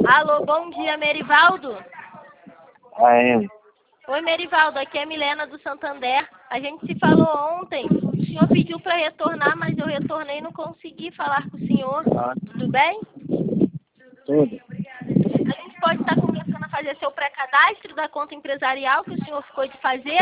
Alô, bom dia, Merivaldo. Aí, Oi, Merivaldo, aqui é Milena do Santander. A gente se falou ontem. O senhor pediu para retornar, mas eu retornei e não consegui falar com o senhor. Tudo bem? tudo. A gente pode estar começando a fazer seu pré-cadastro da conta empresarial que o senhor ficou de fazer?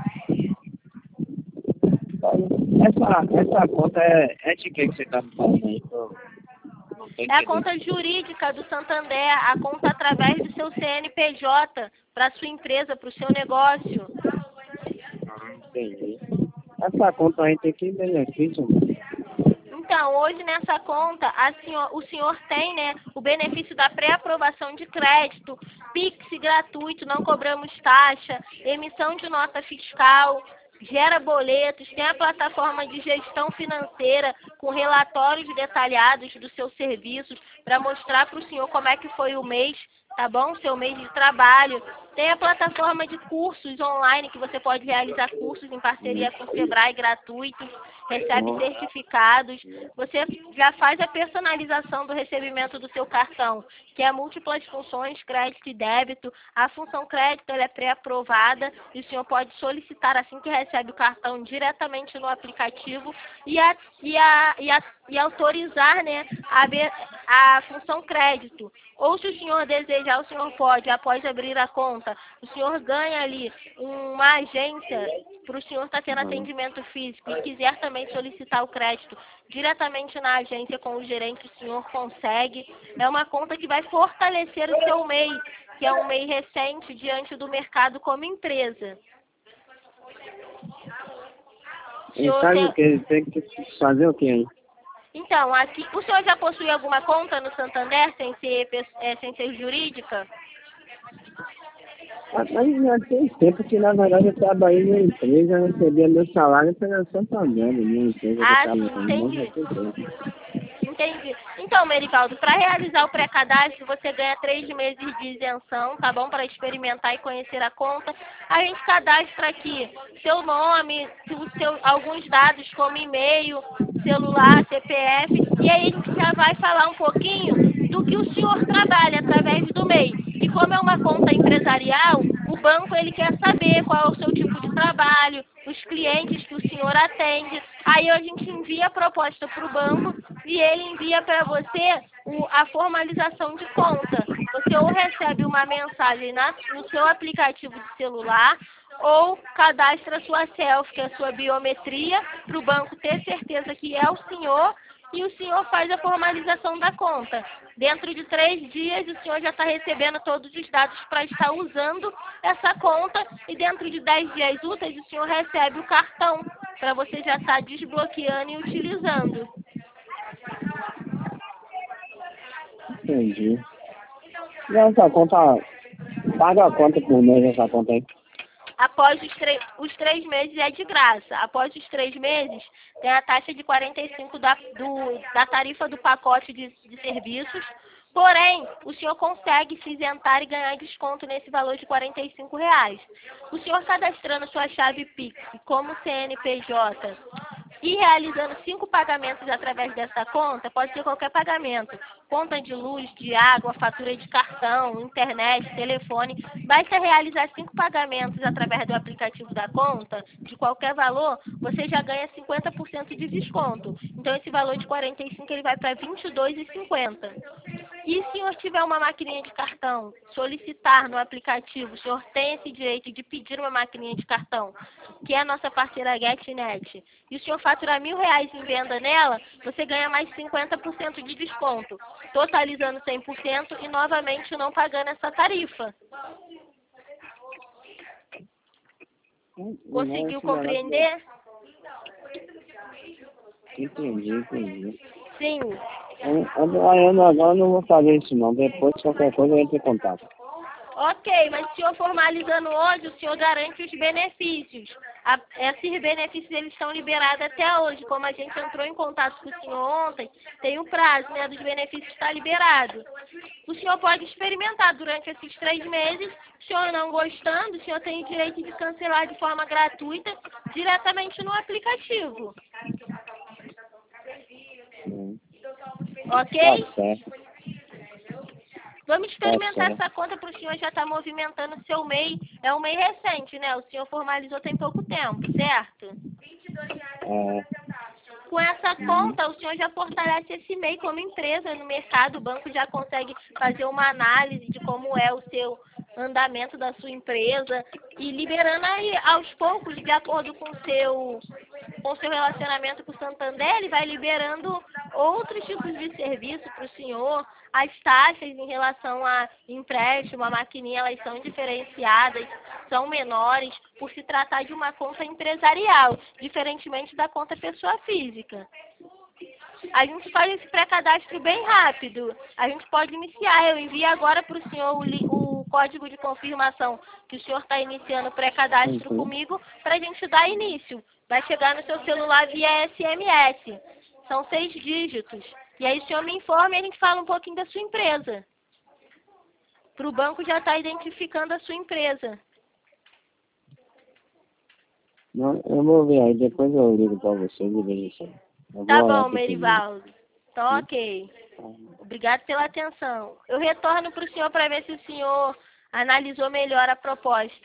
Essa conta é de que você tá me falando aí? Eu não tô É a entendendo. conta jurídica do Santander, a conta através do seu CNPJ, para sua empresa, para o seu negócio. Entendi. Essa conta aí tem que benefício, mano. Então, hoje nessa conta, o senhor tem, né, o benefício da pré-aprovação de crédito, Pix gratuito, não cobramos taxa, emissão de nota fiscal, gera boletos, tem a plataforma de gestão financeira com relatórios detalhados dos seus serviços para mostrar para o senhor como é que foi o mês, tá bom? Seu mês de trabalho. Tem a plataforma de cursos online que você pode realizar cursos em parceria com o Sebrae gratuitos, recebe certificados. Você já faz a personalização do recebimento do seu cartão, que é múltiplas funções, crédito e débito. A função crédito ela é pré-aprovada e o senhor pode solicitar assim que recebe o cartão diretamente no aplicativo e autorizar, né, a função crédito. Ou se o senhor desejar, o senhor pode, após abrir a conta, o senhor ganha ali uma agência para o senhor estar tendo atendimento físico e quiser também solicitar o crédito diretamente na agência com o gerente, o senhor consegue. É uma conta que vai fortalecer o seu MEI, que é um MEI recente diante do mercado como empresa. E sabe o que? Tem que fazer o que aí? Então, aqui, o senhor já possui alguma conta no Santander sem ser jurídica? Mas já tem tempo que, na verdade, eu trabalhei numa empresa, eu recebia meu salário pela Santander, minha empresa que eu Ah, estava sim, trabalhando, já entendi. tem tempo. Entendi. Então, Merivaldo, para realizar o pré-cadastro, você ganha 3 meses de isenção, tá bom? Para experimentar e conhecer a conta. A gente cadastra aqui seu nome, alguns dados como e-mail, celular, CPF, e aí a gente já vai falar um pouquinho do que o senhor trabalha através do MEI. E como é uma conta empresarial, o banco ele quer saber qual é o seu tipo de trabalho, os clientes que o senhor atende. Aí a gente envia a proposta para o banco e ele envia para você a formalização de conta. Você ou recebe uma mensagem no seu aplicativo de celular ou cadastra sua selfie, que é a sua biometria, para o banco ter certeza que é o senhor e o senhor faz a formalização da conta. Dentro de 3 dias, o senhor já está recebendo todos os dados para estar usando essa conta e dentro de 10 dias úteis, o senhor recebe o cartão para você já estar desbloqueando e utilizando. Entendi. E essa conta, paga a conta por mês essa conta aí? Após os 3 meses é de graça. Após os 3 meses, tem a taxa de 45 da tarifa do pacote de serviços. Porém, o senhor consegue se isentar e ganhar desconto nesse valor de R$ 45. O senhor cadastrando sua chave Pix como CNPJ e realizando 5 pagamentos através dessa conta, pode ser qualquer pagamento, conta de luz, de água, fatura de cartão, internet, telefone, basta realizar 5 pagamentos através do aplicativo da conta, de qualquer valor, você já ganha 50% de desconto. Então esse valor de 45 ele vai para R$ 22,50. E se o senhor tiver uma maquininha de cartão, solicitar no aplicativo, o senhor tem esse direito de pedir uma maquininha de cartão, que é a nossa parceira GetNet, e o senhor faturar R$ 1.000 em venda nela, você ganha mais 50% de desconto, totalizando 100% e novamente não pagando essa tarifa. Conseguiu compreender? Entendi. Sim. Eu agora não vou fazer isso não, depois qualquer coisa eu entro em contato. Ok, mas se o senhor formalizando hoje, o senhor garante os benefícios. Esses benefícios eles estão liberados até hoje. Como a gente entrou em contato com o senhor ontem, tem o prazo, né, dos benefícios está liberado. O senhor pode experimentar durante esses 3 meses. O senhor não gostando, o senhor tem o direito de cancelar de forma gratuita diretamente no aplicativo. Ok? Tá certo. Vamos experimentar certo. essa conta para o senhor já estar movimentando o seu MEI. É um MEI recente, né? O senhor formalizou tem pouco tempo, certo? É, Com essa conta, o senhor já fortalece esse MEI como empresa no mercado. O banco já consegue fazer uma análise de como é o seu andamento da sua empresa e liberando aí aos poucos, de acordo com o seu relacionamento com o Santander, ele vai liberando outros tipos de serviço para o senhor. As taxas em relação a empréstimo, a maquininha, elas são diferenciadas, são menores, por se tratar de uma conta empresarial, diferentemente da conta pessoa física. A gente faz esse pré-cadastro bem rápido. A gente pode iniciar. Eu envio agora para o senhor o código de confirmação que o senhor está iniciando o pré-cadastro comigo para a gente dar início. Vai chegar no seu celular via SMS. São 6 dígitos. E aí o senhor me informa e a gente fala um pouquinho da sua empresa. Para o banco já estar identificando a sua empresa. não, eu vou ver aí, depois eu ligo pra você e vejo isso aí. Eu Tá vou olhar bom, aqui primeiro. Merivaldo. Então, ok. Obrigado pela atenção. Eu retorno para o senhor para ver se o senhor analisou melhor a proposta.